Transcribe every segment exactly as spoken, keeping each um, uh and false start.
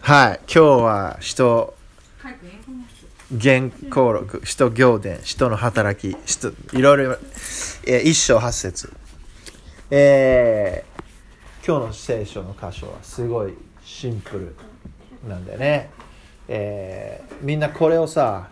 はい、今日は使徒原稿録、使徒行伝、使徒の働き、使徒いろいろ、えー、一章八節、えー、今日の聖書の箇所はすごいシンプルなんだよね。えー、みんなこれをさ、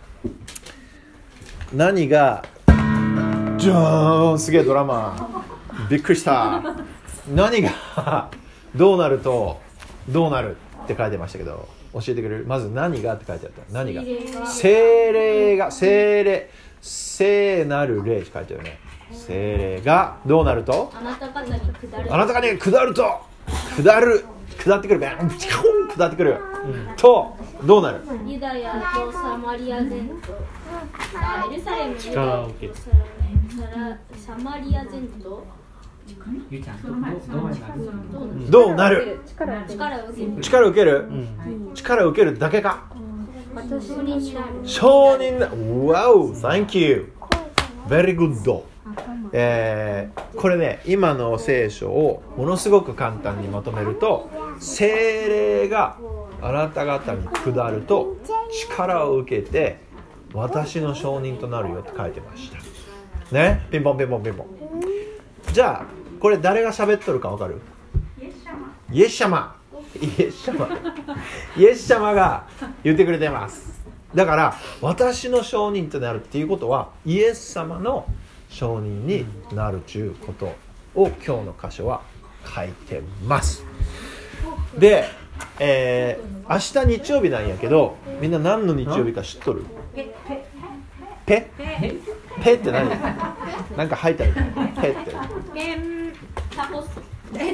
何がじゃーん、すげえドラマ、びっくりした。何がどうなるとどうなるって書いてましたけど、教えてくれる？まず何がって書いてあった。何が？聖霊が、聖霊、聖なる霊って書いてあるね。聖霊がどうなると？ あなた方に下る。 あなた方に下ると、下る、下ってくる、下ってくる、うん、とどうなる？ ユダヤとサマリア全土、あ、エルサレム、 力を受ける。 サマリア全土。 ゆうちゃん、どうなる？ どうなる？ 力を受ける。 力を受ける？ うん、 力を受けるだけか。 承認になる。 承認な。Wow, thank you. Very good. えー、これね、今の聖書をものすごく簡単にまとめると、聖霊があなた方に下ると力を受けて私の証人となるよって書いてましたね。ピンポンピンポンピンポン。じゃあこれ誰が喋っとるか分かる？イエス様。イエス様。イエス様が言ってくれてます。だから私の証人となるっていうことはイエス様の証人になるということを今日の箇所は書いてます。で、えー、明日日曜日なんやけど、みんな何の日曜日か知っとる？ペ？ペって何？なんか入ったよね。ペって。 ペンタコステ。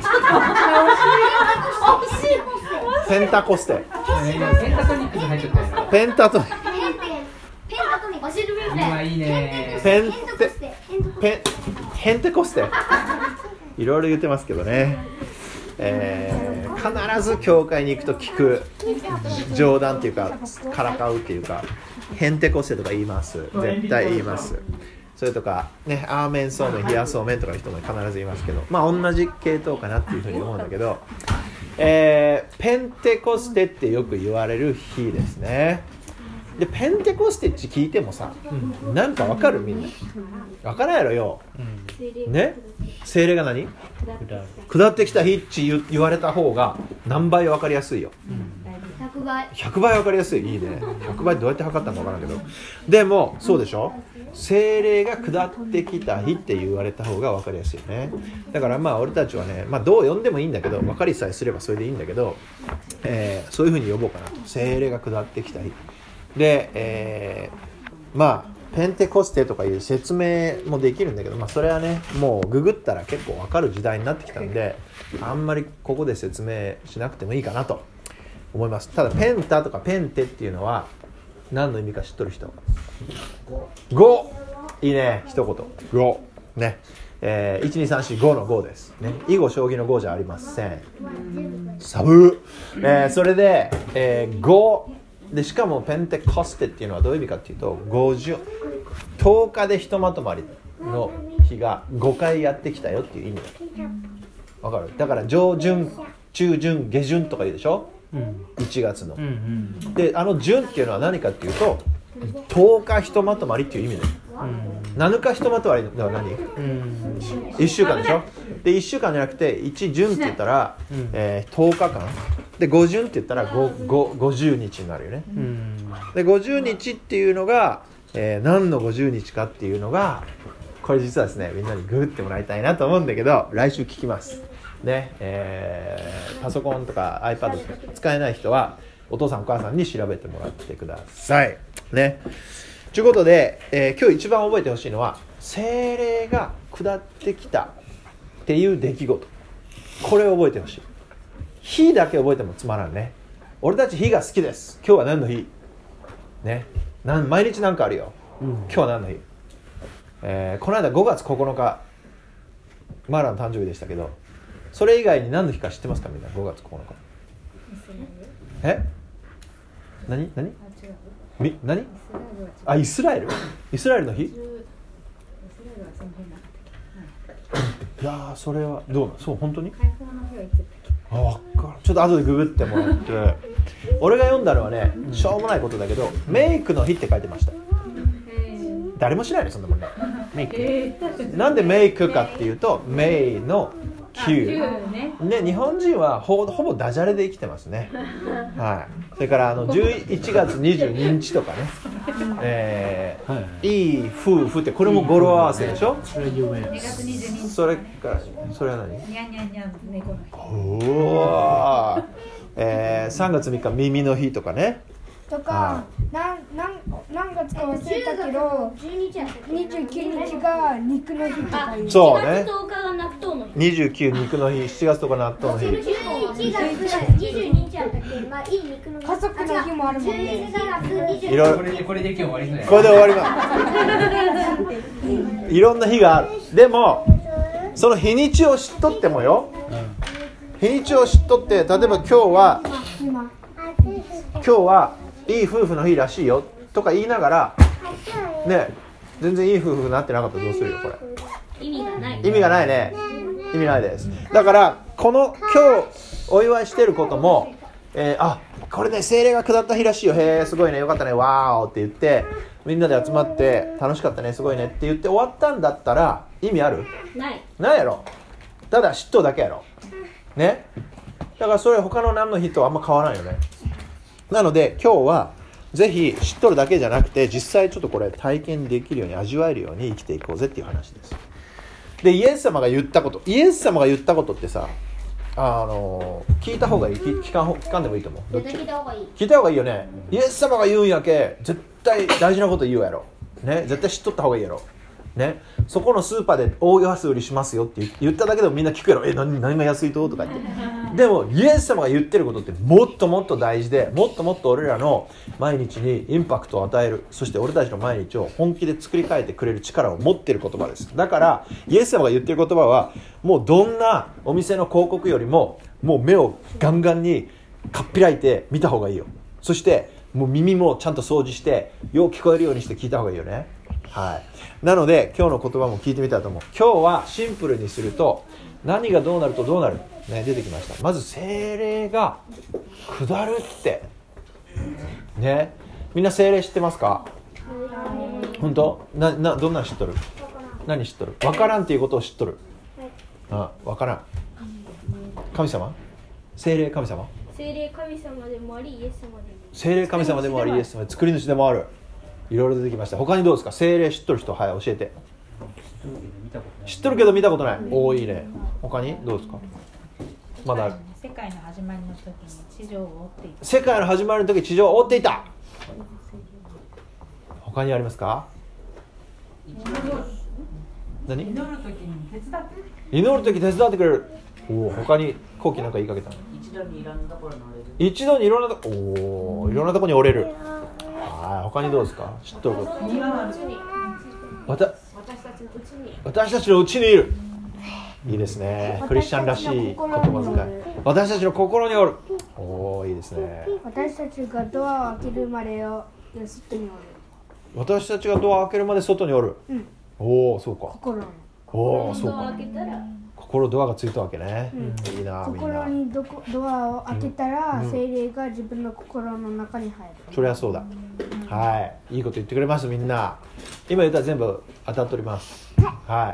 ペンタコステ。 ペンタトニックに入っちゃったよ。 ペンタトニック。 ペンタトニック。教えてくれるね。 今いいね。 ペンテペンヘンテコステ。いろいろ言ってますけどね。えー、必ず教会に行くと聞く冗談っていうかからかうっていうか、ヘンテコステとか言います。絶対言います。それとかね、アーメンそうめん、冷やそうめんとかの人も必ず言いますけど、まあ同じ系統かなっていうふうに思うんだけど、えー、ペンテコステってよく言われる日ですね。でペンテコステって聞いてもさ、うん、なんかわかる？みんなわからんやろよ、うん、ね、聖霊が何？下ってきた日って言われた方が何倍わかりやすいよ、うん、 ひゃくばいひゃくばいわかりやすい。いいね。ひゃくばいどうやって測ったのかわからんけど、でもそうでしょ、聖霊が下ってきた日って言われた方がわかりやすいよね。だからまあ俺たちはね、まあどう呼んでもいいんだけど、分かりさえすればそれでいいんだけど、えー、そういう風に呼ぼうかなと。聖霊が下ってきた日で、えー、まあペンテコステとかいう説明もできるんだけど、まあそれはね、もうググったら結構わかる時代になってきたんで、あんまりここで説明しなくてもいいかなと思います。ただペンタとかペンテっていうのは何の意味か知っとる人？ご。いいね、一言。ごね、えー、いちにさんしごのごですね。囲碁将棋のごじゃありません。サブー、えー、それで、えー、ごで、しかもペンテコステっていうのはどういう意味かっていうと、ごじゅう、とおかでひとまとまりの日がごかいやってきたよっていう意味だ。わかる？だから上旬、中旬、下旬とか言うでしょ、うん、いちがつの、うんうん、で、あの旬っていうのは何かっていうととおかひとまとまりっていう意味だよ、うん、なのかひとまとまりでは何、うん、いっしゅうかんでしょ。でいっしゅうかんじゃなくていち旬って言ったら、うんえー、とおかかんで、ご旬って言ったらごじゅうにちになるよね、うん、でごじゅうにちっていうのが、えー、何のごじゅうにちかっていうのが、これ実はですね、みんなにググってもらいたいなと思うんだけど、来週聞きますね。えー、パソコンとか iPad とか使えない人はお父さんお母さんに調べてもらってくださいね。ということで、えー、今日一番覚えてほしいのは、聖霊が下ってきたっていう出来事、これを覚えてほしい。日だけ覚えてもつまらんね。俺たち日が好きです。今日は何の日ね、なん毎日なんかあるよ、うん、今日は何の日、えー、この間ごがつここのかマーラの誕生日でしたけど、それ以外に何の日か知ってますか？みんな。ごがつここのかえ何何み何あイスラエルイスラエルの日。いやそれはどうなの？そう本当にあ分かる。ちょっと後でググってもらって俺が読んだのはね、しょうもないことだけど、メイクの日って書いてました。誰も知らないね、そんなもんね。メイク。なんでメイクかっていうと、メイのQ。ね、日本人はほほぼダジャレで生きてますね。はい。それからあのじゅういちがつにじゅうににちとかね、えーはい、いい夫婦ってこれも語呂合わせでしょ。それ有名。にがつにじゅうににち。それからそれは何？にゃんにゃんにゃん猫の日。おー。えー、さんがつみっか耳の日とかね。 とか、なんなん何月か忘れたけど、にじゅうくにちが肉の日とかいう。 そうね。 しちがつとおかが納豆の日。 にじゅうく肉の日、しちがつとか納豆の日。 いちがつにじゅうににちあったっけ？まあいい肉の日。家族の日もあるもんね。 いろいろこれでこれで今日終わりですね。 これで終わります。いろんな日がある。でもその日にちを知っとってもよ。日にちを知っとって、例えば今日は今日はいい夫婦の日らしいよとか言いながらね、全然いい夫婦になってなかったらどうするよこれ。 意味がない。 意味がないね。意味ないです。だからこの今日お祝いしてることも、えー、あ、これね聖霊が下った日らしいよ、へーすごいね、よかったね、わーって言ってみんなで集まって楽しかったね、すごいねって言って終わったんだったら意味ある？ ないないやろ。ただ嫉妬だけやろね。だからそれ他の何の日とあんま変わらないよね。なので今日はぜひ知っとるだけじゃなくて、実際ちょっとこれ体験できるように味わえるように生きていこうぜっていう話です。でイエス様が言ったこと、イエス様が言ったことってさ、あの聞いた方がいい、聞かん、聞かんでもいいと思う。どっち？聞いた方がいい。聞いた方がいいよね。イエス様が言うんやけ、絶対大事なこと言うやろね。絶対知っとった方がいいやろね。そこのスーパーで大安売りしますよって言っただけでもみんな聞くやろ。え、何、何が安いととか言って。でもイエス様が言ってることってもっともっと大事で、もっともっと俺らの毎日にインパクトを与える、そして俺たちの毎日を本気で作り変えてくれる力を持っている言葉です。だからイエス様が言ってる言葉はもうどんなお店の広告よりももう目をガンガンにかっぴらいて見た方がいいよ。そしてもう耳もちゃんと掃除してよう聞こえるようにして聞いた方がいいよね。はい。なので今日の言葉も聞いてみたいと思う。今日はシンプルにすると何がどうなるとどうなる、ね、出てきました。まず聖霊が下るってね。みんな聖霊知ってますか？本当？な、な、どんなの知っとる？何知っとる？分からんっていうことを知っとる？あ、分からん。神様？聖霊神様？ 聖霊神様でもありイエス様でもある。 聖霊神様でもありイエス様で作り主でもある。いろいろ出てきました。他にどうですか？聖霊知っとる人、はい、教えて。知っとるけど見たことない。おお、いいね。他にどうですか？まだ世界の始まりの時に地上を覆っていた。 世界の始まりの時地上を覆っていた。他にありますか？何？ 祈る時に手伝って。 祈る時手伝ってくれる。おお、他に後期なんか言いかけたの？ 一度にいろんなところに折れる。 一度にいろんなとこ、おお、いろんなとこに折れる。はい、他にどうですか？知っとること。 庭のうちに。 わた私たちのうちに。 私たちのうちにいる。いいですね。クリスチャンらしい言葉遣い。私たちの心におる。おお、いいですね。 私たちがドアを開けるまでを外におる。 私たちがドアを開けるまで外におる。 うん、 おお、そうか。 心の。 おお、そうか。 ドア開けたら心ドアがついたわけね。 うん、 いいな、みんな。 心にどこドアを開けたら、 うん、 聖霊が自分の心の中に入る。 それはそうだ。はい、いいこと言ってくれます、みんな。今言ったら全部当たっております。はい。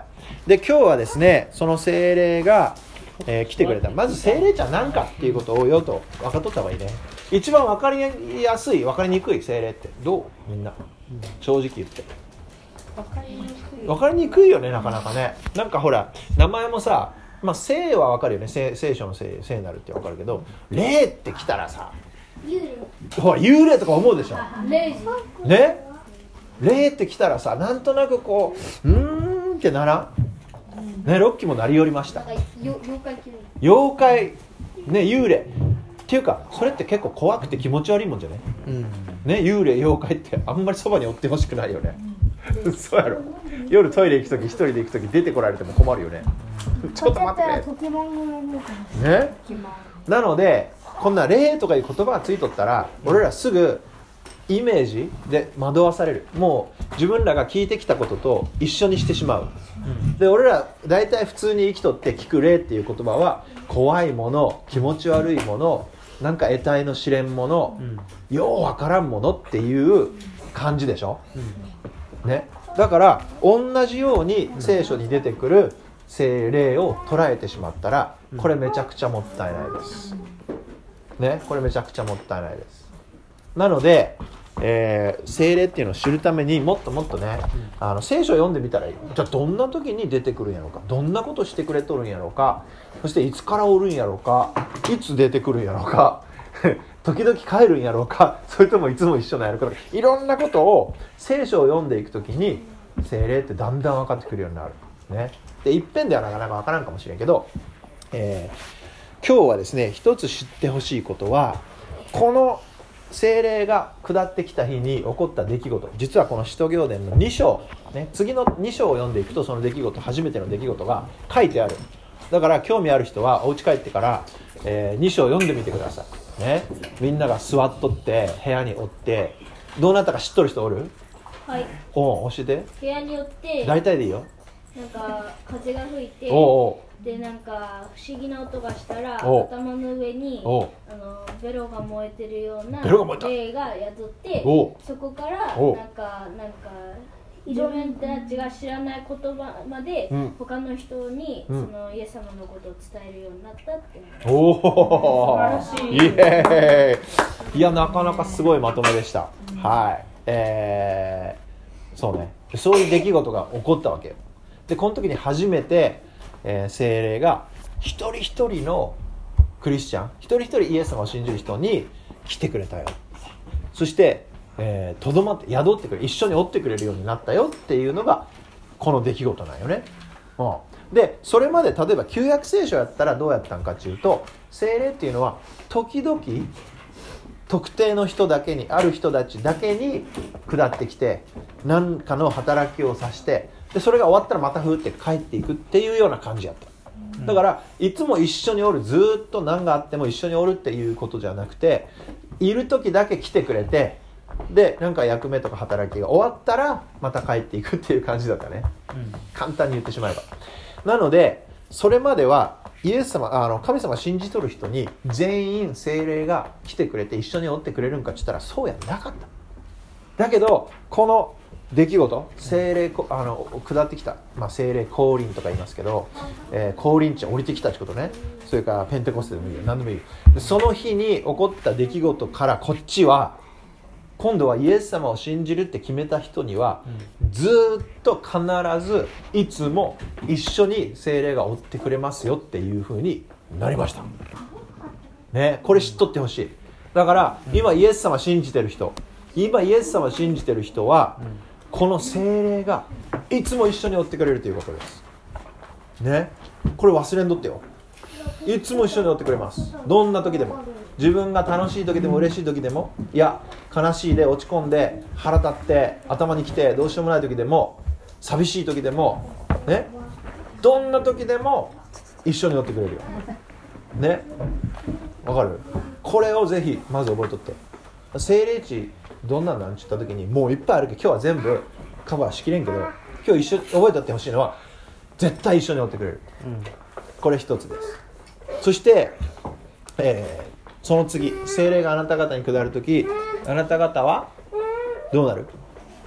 で、今日はですね、その聖霊が、えー、来てくれた。まず聖霊ちゃん何かっていうことをよと分かっとった方がいいね。一番分かりやすい、分かりにくい聖霊ってどう？みんな正直言って。 分かりにくい。 分かりにくいよね、なかなかね。なんかほら、名前もさ、まあ聖は分かるよね。聖、聖書の聖、聖なるって分かるけど、霊って来たらさ、 幽霊。 ほら幽霊とか思うでしょ。 霊児。 ね、霊って来たらさ、なんとなくこううーんってならん、ね、ロッキーも鳴り寄りました。 なんかよ妖怪級。 妖怪ね、幽霊っていうか、それって結構怖くて気持ち悪いもんじゃね、うん、ね、幽霊妖怪ってあんまりそばにおってほしくないよね、うん、そうやろ。夜トイレ行くとき一人で行くとき出てこられても困るよね、うん、ちょっと待ってくれね。なのでこんな霊とかいう言葉がついとったら、俺らすぐイメージで惑わされる。もう自分らが聞いてきたことと一緒にしてしまう。で、俺ら大体普通に生きとって聞く霊っていう言葉は怖いもの、気持ち悪いもの、 なんか得体の知れんもの、うん、ようわからんものっていう感じでしょ、うんね、だから同じように聖書に出てくる聖霊を捉えてしまったらこれめちゃくちゃもったいないです、ね、これめちゃくちゃもったいないです。なので、えー、聖霊っていうのを知るためにもっともっとね、あの聖書を読んでみたらいい。じゃあどんな時に出てくるんやろうか、どんなことしてくれとるんやろうか、そしていつからおるんやろうか、いつ出てくるんやろうか時々帰るんやろうか、それともいつも一緒なんやろうか、いろんなことを聖書を読んでいくときに聖霊ってだんだん分かってくるようになる、ね、で一遍ではなかなか分からんかもしれんけど、えー、今日はですね一つ知ってほしいことは、この聖霊が下ってきた日に起こった出来事、実はこの使徒行伝のに章、ね、次のに章を読んでいくとその出来事、初めての出来事が書いてある。だから興味ある人はお家帰ってから、えー、に章読んでみてください、ね、みんなが座っとって部屋におってどうなったか知っとる人おる？ はい。 お教えて。 部屋によって大体でいいよ。 なんか風が吹いて、 おうおうでなんか不思議な音がしたらお頭の上におうあのベロが燃えてるようなベロが燃えた霊が宿って、 おうそこからおうなんかなんか自分たちが知らない言葉まで、 うん、 他の人に、 うん、 そのイエス様のことを伝えるようになったって。 おお、イエーイ。いやなかなかすごいまとめでした、うん、はい、えー、そうね、そういう出来事が起こったわけよ。でこの時に初めて、えー、聖霊が一人一人のクリスチャン、一人一人イエス様を信じる人に来てくれたよ。そしてえー、とどまって宿ってくれ、一緒におってくれるようになったよっていうのがこの出来事なんよね、うん、でそれまで例えば旧約聖書やったらどうやったんかっていうと、聖霊っていうのは時々特定の人だけに、ある人たちだけに下ってきて何かの働きをさして、でそれが終わったらまたふーって帰っていくっていうような感じやった。だからいつも一緒におる、ずっと何があっても一緒におるっていうことじゃなくて、いる時だけ来てくれて、でなんか役目とか働きが終わったらまた帰っていくっていう感じだったね、うん、簡単に言ってしまえば。なのでそれまではイエス様、あの神様を信じとる人に全員聖霊が来てくれて一緒におってくれるんかって言ったらそうやなかった。だけどこの出来事、聖霊あの下ってきた、まあ、聖霊降臨とか言いますけど、えー、降臨地降りてきたってことね。それからペンテコステでもいいよ、何でもいいよ。その日に起こった出来事からこっちは今度はイエス様を信じるって決めた人には、うん、ずっと必ずいつも一緒に聖霊が追ってくれますよっていう風になりました、ね、これ知っとってほしい。だから今イエス様信じてる人、今イエス様信じてる人は、うん、この聖霊がいつも一緒に追ってくれるということですね。これ忘れんとってよ。いつも一緒に追ってくれます。どんな時でも、自分が楽しい時でも嬉しい時でも、いや悲しいで落ち込んで腹立って頭にきてどうしようもない時でも、寂しい時でもね、どんな時でも一緒に追ってくれるよね。わかる？これをぜひまず覚えとって。聖霊地どんなんなんて言った時にもういっぱいあるけど今日は全部カバーしきれんけど、今日一緒に覚えておってほしいのは絶対一緒に追ってくれる、うん、これ一つです。そして、えー、その次、聖霊があなた方に下るとき、あなた方はどうなる？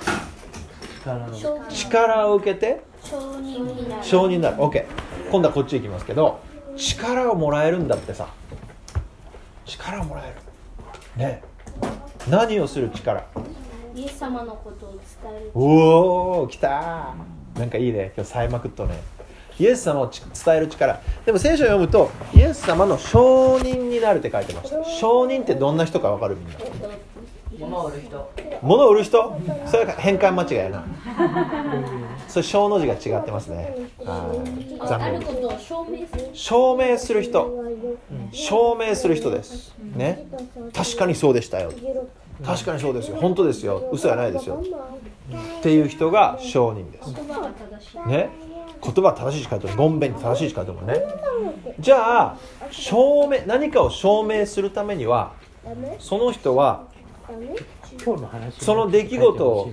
力, 力を受けて承認になる。 承認になる。 OK。 今度はこっち行きますけど、力をもらえるんだってさ。力をもらえるね。何をする力？ イエス様のことを伝える。 おー、来たー。なんかいいね、今日さえまくっとね。イエス様を伝える力。でも聖書を読むとイエス様の証人になるって書いてました。証人ってどんな人か分かる？みんな。 物を売る人。 物を売る人？それ変換間違いやな。それ小の字が違ってますね。ああることを証明する。 証明する人。証明する人です。ね。確かにそうでしたよ。確かにそうですよ。本当ですよ。嘘はないですよ。っていう人が証人です。ね。言葉は正しいしか言うとボンベンに正しいしか言うともね。じゃあ証明、何かを証明するためにはその人はその出来事を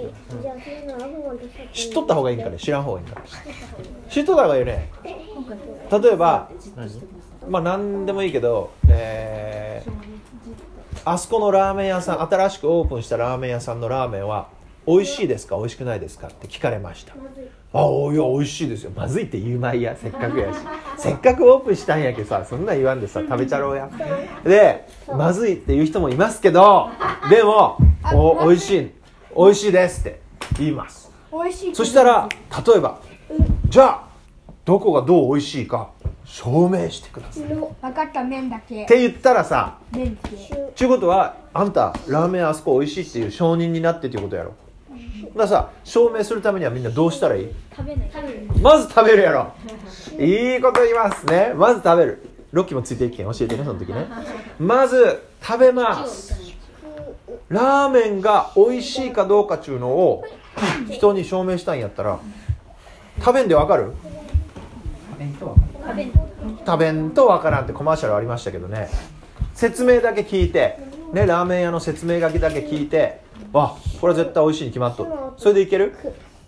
知っとった方がいいんかね、知らん方がいいんか。知っとった方がいいよね。例えばまあ何でもいいけど、えね、あそこのラーメン屋さん、新しくオープンしたラーメン屋さんのラーメンは美味しいですか美味しくないですかって聞かれました。あ、いや美味しいですよ。まずいって言うまいや、せっかくやしせっかくオープンしたんやけどさ、そんなん言わんでさ、食べちゃろうや。で、まずいって言う人もいますけど、でもお美味しい美味しいですって言います。 美味しい。 そしたら例えば、じゃあどこがどう美味しいか証明してください分かった、麺だけって言ったらさ、 麺だけちゅうことはあんたラーメンあそこ美味しいっていう証人になってっていうことやろ。だからさ、証明するためにはみんなどうしたらいい？ 食べない。食べる。 まず食べるやろ。いいこと言いますね。まず食べる。ロッキーもついていけん教えてね、その時ね。まず食べます。ラーメンが美味しいかどうかっていうのを人に証明したいんやったら、食べんでわかる？ 食べん。 食べんとわからんってコマーシャルありましたけどね。説明だけ聞いて、ね、ラーメン屋の説明書きだけ聞いて、あ、これは絶対美味しいに決まっとる。それでいける？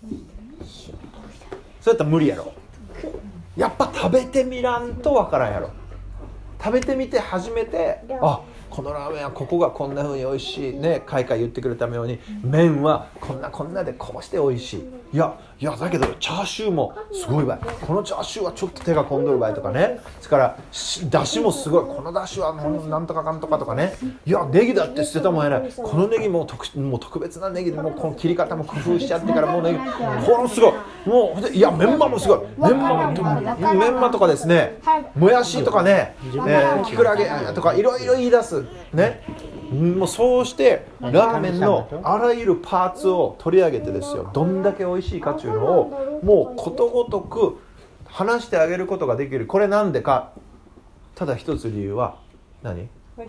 そうやったら無理やろ。やっぱ食べてみらんとわからんやろ。食べてみて初めて、あ、このラーメンはここがこんな風に美味しいね、かいかい言ってくれたように、麺はこんなこんなでこうして美味しい。いやいやだけどチャーシューもすごいわい、このチャーシューはちょっと手が込んどるわいとかね、それからだしもすごい、このだしはなんとかかんとかとかね、いやネギだって捨てたもんやない、このネギも 特, もう特別なネギで、もうこの切り方も工夫しちゃってからもうネギこのすごい、もういやメンマもすごい、メンマもメンマとかですね、もやしとかね、えー、キクラゲとかいろいろ言い出すね。もうそうしてラーメンのあらゆるパーツを取り上げてですよ、どんだけ美味しいかというのをもうことごとく話してあげることができる。これなんでか、ただ一つ理由は何？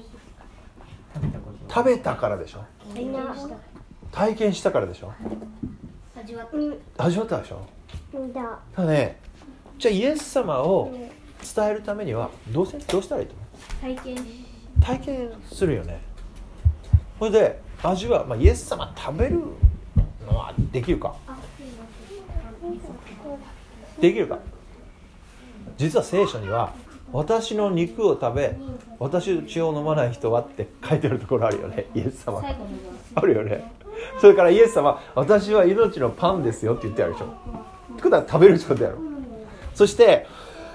食べたからでしょ。体験したからでしょ。 味わった。 味わったでしょ。ただね、じゃあイエス様を伝えるためにはどうせどうしたらいいと思う？ 体験体験するよね。それで味は、まあ、イエス様食べるのはできるか？できるか？実は聖書には私の肉を食べ私の血を飲まない人はって書いてあるところあるよね。イエス様あるよね。それからイエス様、私は命のパンですよって言ってあるでしょ。ってことは食べるってことやろ。そして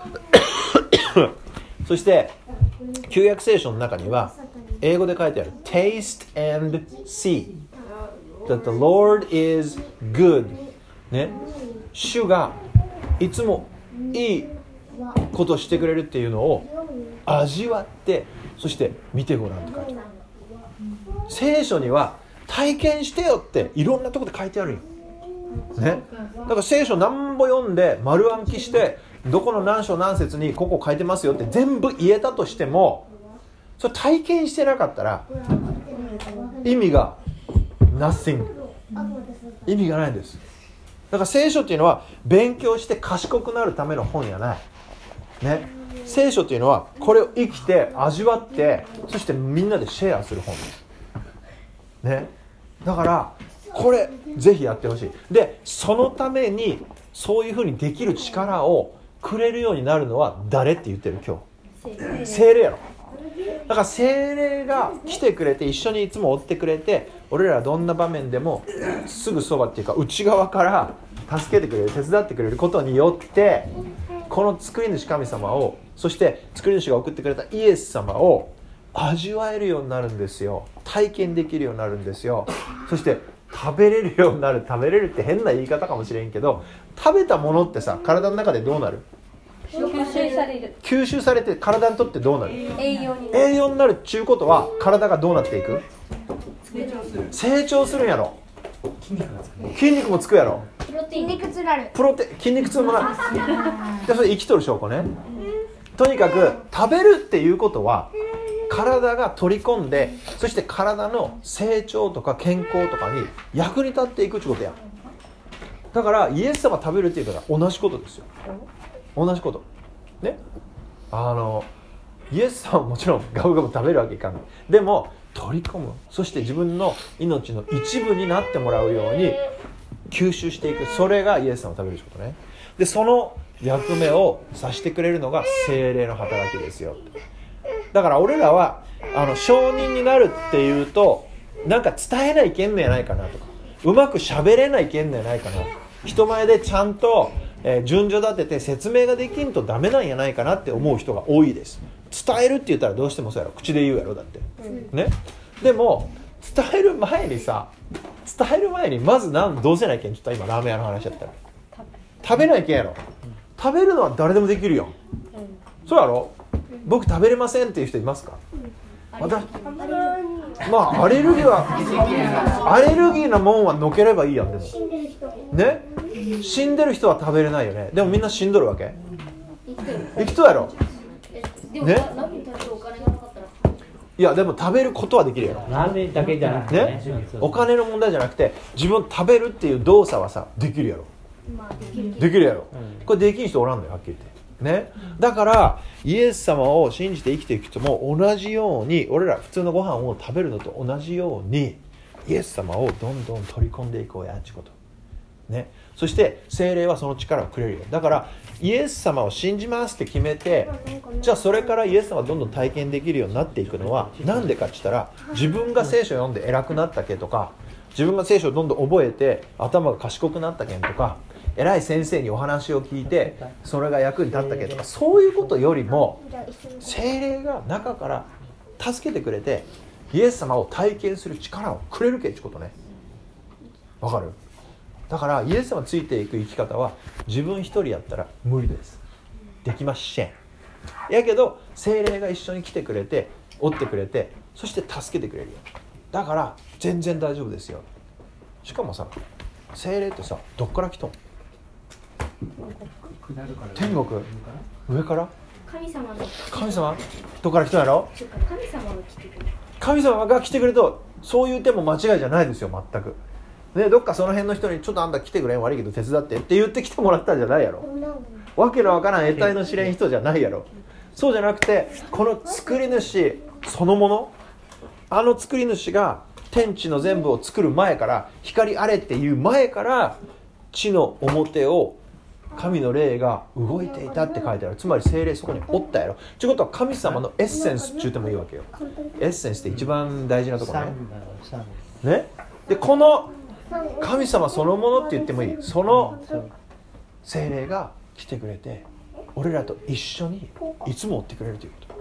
そして旧約聖書の中には英語で書いてある Taste and see that the Lord is good、ね、主がいつもいいことをしてくれるっていうのを味わって、そして見てごらんって書いてある。聖書には体験してよっていろんなところで書いてあるよ、ね、だから聖書何ぼ読んで丸暗記してどこの何章何節にここ書いてますよって全部言えたとしても、それ体験してなかったら意味が nothing、 意味がないんです。だから聖書っていうのは勉強して賢くなるための本やない、ね、聖書っていうのはこれを生きて味わって、そしてみんなでシェアする本です、ね、だからこれぜひやってほしい。でそのためにそういうふうにできる力をくれるようになるのは誰って言ってる？今日聖霊やろ。だから聖霊が来てくれて一緒にいつも追ってくれて、俺らどんな場面でもすぐそばっていうか内側から助けてくれる、手伝ってくれることによって、この作り主神様を、そして作り主が送ってくれたイエス様を味わえるようになるんですよ。体験できるようになるんですよ。そして食べれるようになる。食べれるって変な言い方かもしれんけど、食べたものってさ、体の中でどうなる？ 吸収される。 吸収されて体にとってどうなる？ 栄養になる。 栄養になるっちゅうことは体がどうなっていく？ 成長する。 成長するんやろ。 筋肉がつく。 筋肉もつくやろ。 プロテイン筋肉つなる。 プロテ筋肉痛もなる。でそれ生きとる証拠ね。とにかく食べるっていうことは体が取り込んで、そして体の成長とか健康とかに役に立っていくってことや。だからイエス様食べるっていうから同じことですよ。同じことね。あのイエス様はもちろんガブガブ食べるわけいかない。でも取り込む、そして自分の命の一部になってもらうように吸収していく。それがイエス様を食べるってことね。でその役目をさせてくれるのが聖霊の働きですよ。 だから俺らはあの証人になるっていうとなんか伝えないけんのやないかなとか、うまく喋れないけんのやないかな、人前でちゃんと、えー、順序立てて説明ができんとダメなんやないかなって思う人が多いです。伝えるって言ったらどうしてもそうやろ、口で言うやろ、だって、うん、ね。でも伝える前にさ、伝える前にまずなんどうせないけん、ちょっと今ラーメン屋の話やったら食べないけんやろ。食べるのは誰でもできるよ、うん、そうやろ。僕食べれませんっていう人いますか？私まあアレルギーはアレルギーなもんはのければいいやん。でもね、死んでる人は食べれないよね。でもみんな死んどるわけ？生きとやろね。いやでも食べることはできるやろ。 ラーメンだけじゃなくて ね, ねお金の問題じゃなくて自分食べるっていう動作はさできるやろ、まあ、できるできるやろ、うん、これできる人おらんのよはっきり言ってね。だからイエス様を信じて生きていく人も同じように、俺ら普通のご飯を食べるのと同じようにイエス様をどんどん取り込んでいこうやってことね。そして聖霊はその力をくれるよ。だからイエス様を信じますって決めて、じゃあそれからイエス様がどんどん体験できるようになっていくのはなんでかって言ったら、自分が聖書を読んで偉くなったけとか、自分が聖書をどんどん覚えて頭が賢くなったけんとか、偉い先生にお話を聞いてそれが役に立ったけとか、そういうことよりも聖霊が中から助けてくれてイエス様を体験する力をくれるけってことね。わかる？だからイエス様についていく生き方は自分一人やったら無理です。できません。やけど聖霊が一緒に来てくれて追ってくれて、そして助けてくれるよ。だから全然大丈夫ですよ。しかもさ、聖霊ってさどっから来とん？天国？上から？ 神様の神様どっから来たんやろ？ 神様が来てくれる。 神様が来てくれるとそういう手も間違いじゃないですよ、全く。ね、どっかその辺の人にちょっとあんた来てくれん、悪いけど手伝ってって言って来てもらったんじゃないやろ。わけのわからん得体の知れん人じゃないやろ。そうじゃなくて、この作り主そのもの、あの作り主が天地の全部を作る前から、光あれっていう前から地の表を神の霊が動いていたって書いてある。つまり聖霊そこにおったやろ。ということは神様のエッセンスって言ってもいいわけよ。エッセンスって一番大事なところね。ね。でこの神様そのものって言ってもいい、その聖霊が来てくれて俺らと一緒にいつも追ってくれるということ。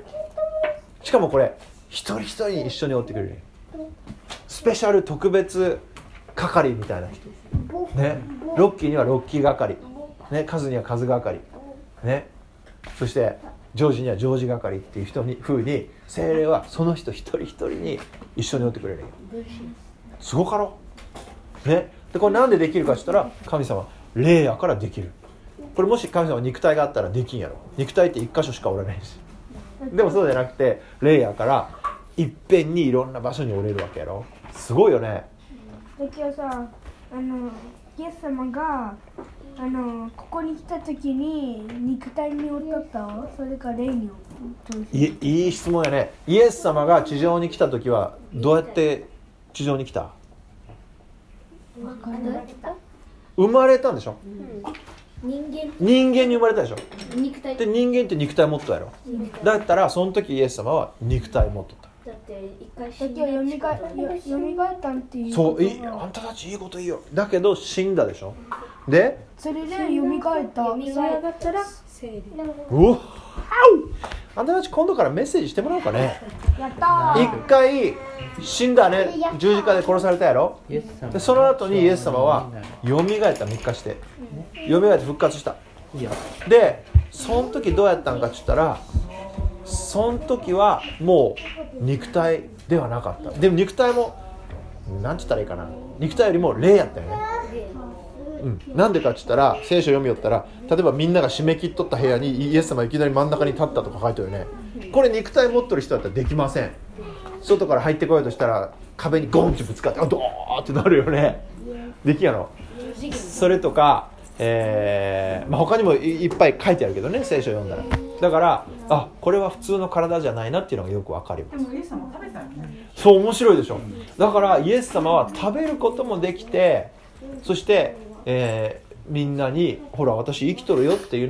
しかもこれ一人一人一緒に追ってくれる。スペシャル特別係みたいな人ね。ロッキーにはロッキー係ね、カズにはカズ係ね、そしてジョージにはジョージ係っていう人に風に聖霊はその人一人一人に一緒に追ってくれる。すごかろね。でこれなんでできるかって言ったら、神様霊やからできる。これもし神様肉体があったらできんやろ。肉体って一箇所しかおらないし。でもそうじゃなくて霊やからいっぺんにいろんな場所におれるわけやろ。すごいよね。 だけどさ、あのイエス様があのここに来た時に肉体におったった？それか霊におった？ いいい質問やね。イエス様が地上に来た時はどうやって地上に来た？生まれたんでしょ、うん、人間人間に生まれたでしょ。 肉体で人間って肉体持っとったやろ。だったらその時イエス様は肉体持っとった。 だって一回死んだ。だけどよみがえったんっていう。 そう、いい、あんたたちいいこといいよ。だけど死んだでしょ。でそれでよみがえった。 よみがえったら聖霊。 うわ、あんたたち今度からメッセージしてもらおうかね。 やったー。 一回死んだね、十字架で殺されたやろ。でその後にイエス様はよみがえった。みっかしてよみがえって復活した。でその時どうやったんかって言ったら、その時はもう肉体ではなかった。でも肉体もなんて言ったらいいかな、肉体よりも霊やったよね。うん、なんでかって言ったら、聖書読みよったら、例えばみんなが締め切っとった部屋にイエス様いきなり真ん中に立ったとか書いてるよね。これ肉体持ってる人だったらできません。外から入ってこようとしたら壁にゴンってぶつかって、あドーってなるよね。できやろ。それとか、えーまあ、他にも い, いっぱい書いてあるけどね、聖書読んだら。だからあ、これは普通の体じゃないなっていうのがよくわかります。 でもイエス様食べたよね。 そう、面白いでしょ。だからイエス様は食べることもできて、そして、えー、みんなにほら私生きとるよっていうのは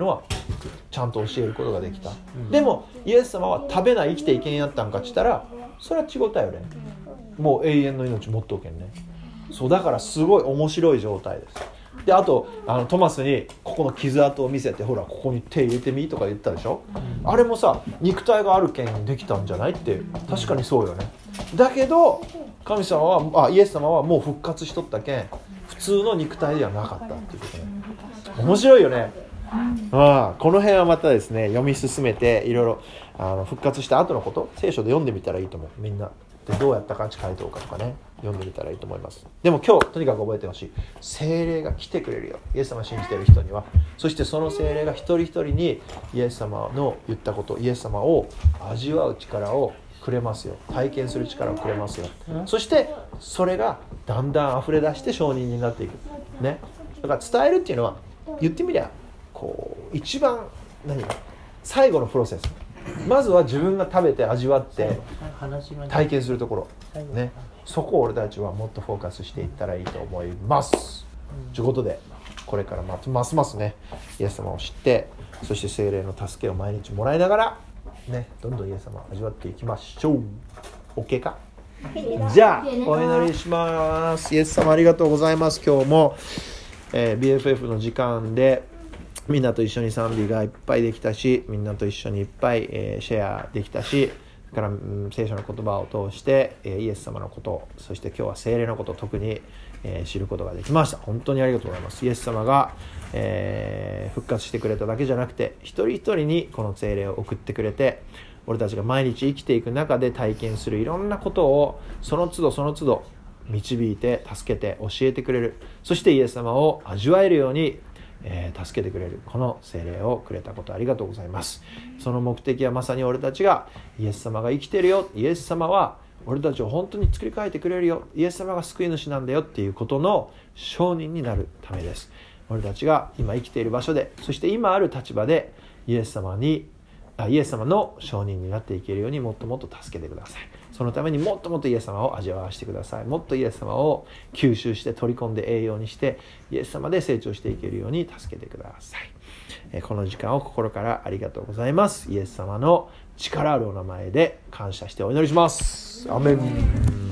ちゃんと教えることができた。でもイエス様は食べない生きていけんやったんかって言ったら、それは違ったよね。もう永遠の命持っとけんね。そうだからすごい面白い状態です。であとあのトマスにここの傷跡を見せて、ほらここに手入れてみとか言ったでしょ。あれもさ、肉体があるけんできたんじゃないって、確かにそうよね。だけど神様はあイエス様はもう復活しとったけん、普通の肉体ではなかったっていうことね。面白いよね。ああこの辺はまたですね、読み進めていろいろあの復活した後のこと聖書で読んでみたらいいと思う。みんなでどうやったか書いておくかとかね、読んでみたらいいと思います。でも今日とにかく覚えてほしい、聖霊が来てくれるよ、イエス様を信じている人には。そしてその聖霊が一人一人にイエス様の言ったこと、イエス様を味わう力をくれますよ。体験する力をくれますよ。そしてそれがだんだん溢れ出して証人になっていくね。だから伝えるっていうのは言ってみりゃこう一番何か最後のプロセス、まずは自分が食べて味わって体験するところね、そこを俺たちはもっとフォーカスしていったらいいと思いますということで、これからますますねイエス様を知って、そして聖霊の助けを毎日もらいながらね、どんどんイエス様を味わっていきましょう。 OK か。じゃあお祈りします。イエス様ありがとうございます。今日も、えー、ビーエフエフ の時間でみんなと一緒に賛美がいっぱいできたし、みんなと一緒にいっぱい、えー、シェアできたし、それから、うん、聖書の言葉を通して、えー、イエス様のこと、そして今日は聖霊のことを特に、えー、知ることができました。本当にありがとうございます。イエス様が、えー、復活してくれただけじゃなくて、一人一人にこの聖霊を送ってくれて、俺たちが毎日生きていく中で体験するいろんなことをその都度その都度導いて助けて教えてくれる。そしてイエス様を味わえるようにえー、助けてくれるこの聖霊をくれたことありがとうございます。その目的はまさに俺たちがイエス様が生きてるよ、イエス様は俺たちを本当に作り変えてくれるよ、イエス様が救い主なんだよっていうことの証人になるためです。俺たちが今生きている場所で、そして今ある立場でイエス様にあイエス様の証人になっていけるようにもっともっと助けてください。そのためにもっともっとイエス様を味わわせてください。もっとイエス様を吸収して取り込んで栄養にしてイエス様で成長していけるように助けてください。この時間を心からありがとうございます。イエス様の力あるお名前で感謝してお祈りします。アメン。